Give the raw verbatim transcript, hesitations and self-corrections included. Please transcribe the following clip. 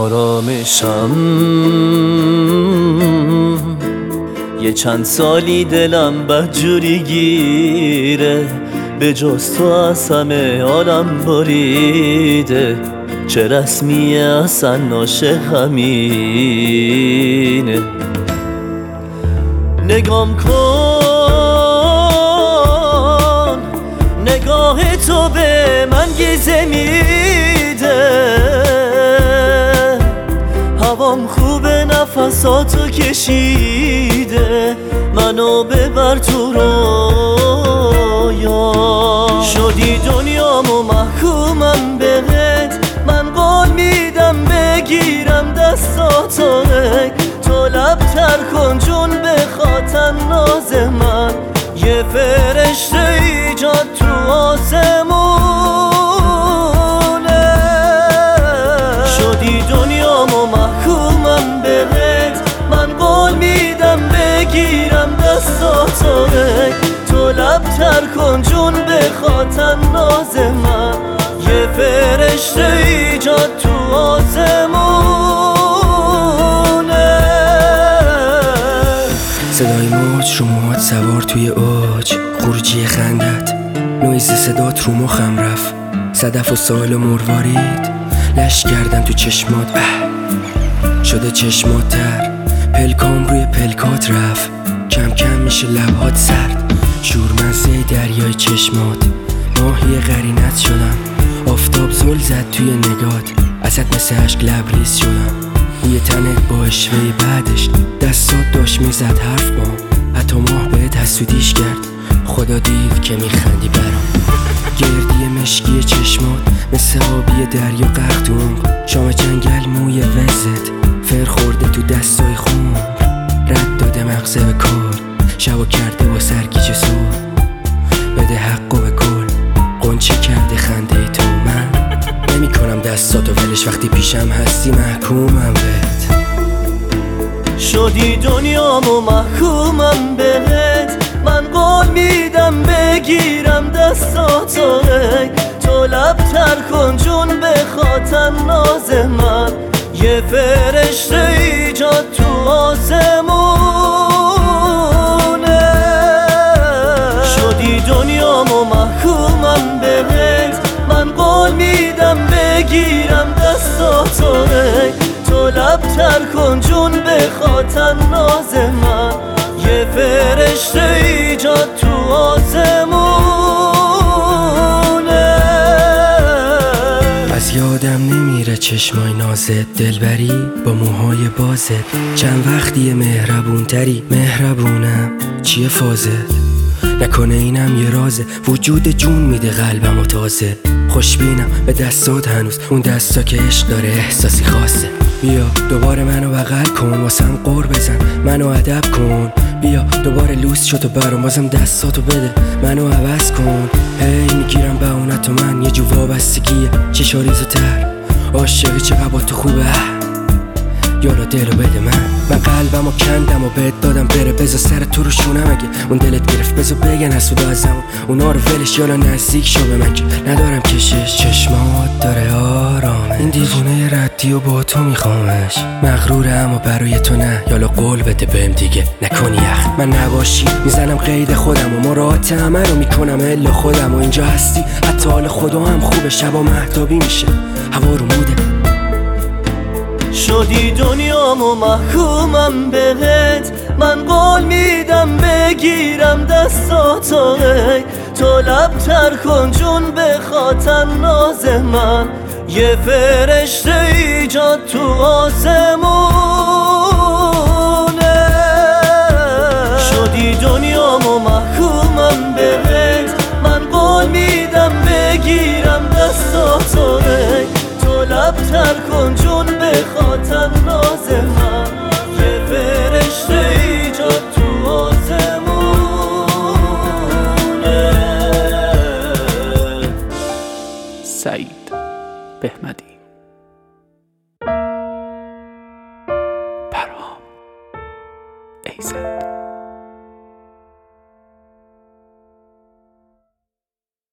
آرامشم یه چند سالی دلم بدجوری گیره، به جز تو از همه عالم بریده. چه رسمیه اصلا عاشق همینه. نگام کن، نگاه تو به من گیزه میده. هوام خوبه، نفساتو کشیده، منو ببر تو رویا. شدی دنیامو محکومم بهت، من قول میدم بگیرم دستاتو. تو لب تر کن جون بخاطر ناز من، یه فرشته ایجاد تو آسمونه. شدی دنیامو محکومم بهت، من قول میدم بگیرم دستاتو. تو لب تر کن جون بخاطر ناز من، یه فرشته ایجاد تو آسمونه. صدای موج رو موهات سوار توی اوج، خروجی خندت نویز صدات رو مخم رفت. صدف و سال و مروارید لش کردم تو چشمات، اه شده چشمات تر، پلکام روی پلکات رفت. کم کم میشه لبهات سرد، شورمزه دریای چشمات. ماهی قرینت شدم، آفتاب زل زد توی نگات. ازت مثل عشق لبریز شدم، روی تنت با اشوه بعدش دستات داشت میزد حرف با. حتی ماه بهت حسودیش کرد، خدا دید که میخندی برام. گردی مشکی چشمات مثل آبی دریا غرق تو عمق. شام جنگل موی وزت فر خورده تو دستای خون. رد داده مغزه به کار، شبا کرده با سرگیجه سور. بده حقو به کل، قنچه کرده خنده تو. من نمی کنم دستاتو ولش، وقتی پیشم هستی محکومم بهت. شدی دنیامو محکومم بهت، من قول میدم بگیرم دستاتو. تو لب تر کن جون بخاطر ناز من، یه فرشته ایجاد تو آسمونه. شدی دنیامو محکومم بهت، من قول میدم بگیرم دستاتو. تو لب تر کن جون بخاطر ناز من، یه فرشته ایجاد تو آسمونه. از یادم نمیره چشمای نازت، دلبری با موهای بازت. چند وقتیه مهربون تری، مهربونم چیه فازت؟ نکنه اینم یه رازه، وجود جون میده قلبم و تازه. خوشبینم به دستات هنوز، اون دستا که عشق داره احساسی خاصه. بیا دوباره منو بغل کن، واسم قور بزن، منو ادب کن. بیا دوباره لوس شد و برام، بازم دستاتو بده منو عوض کن. هی میگیرم به اونت و من، یه جو وابستگیه چشا ریزو تر. عاشقی چقدر با تو خوبه، یالا دلو بده من. من قلبمو کندم و بهت دادم بره، بذار سر تو رو شونم. اگه اون دلت گرفت بذار بگن حسود ازم، اونا رو ولش، یالا نزدیک شو به من که ندارم کشش. چشمات داره آرامش، این دیوونه ردی و با تو میخوامش. مغروره اما برای تو نه، یالا قول بده بهم دیگه نکنی یخ. من نباشی میزنم قید خودم و مراعات همه رو میکنم الا خودم. و اینجا هستی حتی حال خدا هم خوبه، شبا مهتابی میشه هوا رو موده. شدی دنیامو محکومم بهت، من قول میدم بگیرم دستاتو. تو لب تر کن جون بخاطر ناز من، یه فرشته ایجاد تو آسمونه. شدی دنیامو محکومم بهت، من قول میدم بگیرم دستاتو. تو لب تر کن جون بخاطر ناز من، یه فرشته ایجاد تو آسمونه. سعید بهمدی. پرهام ایزد.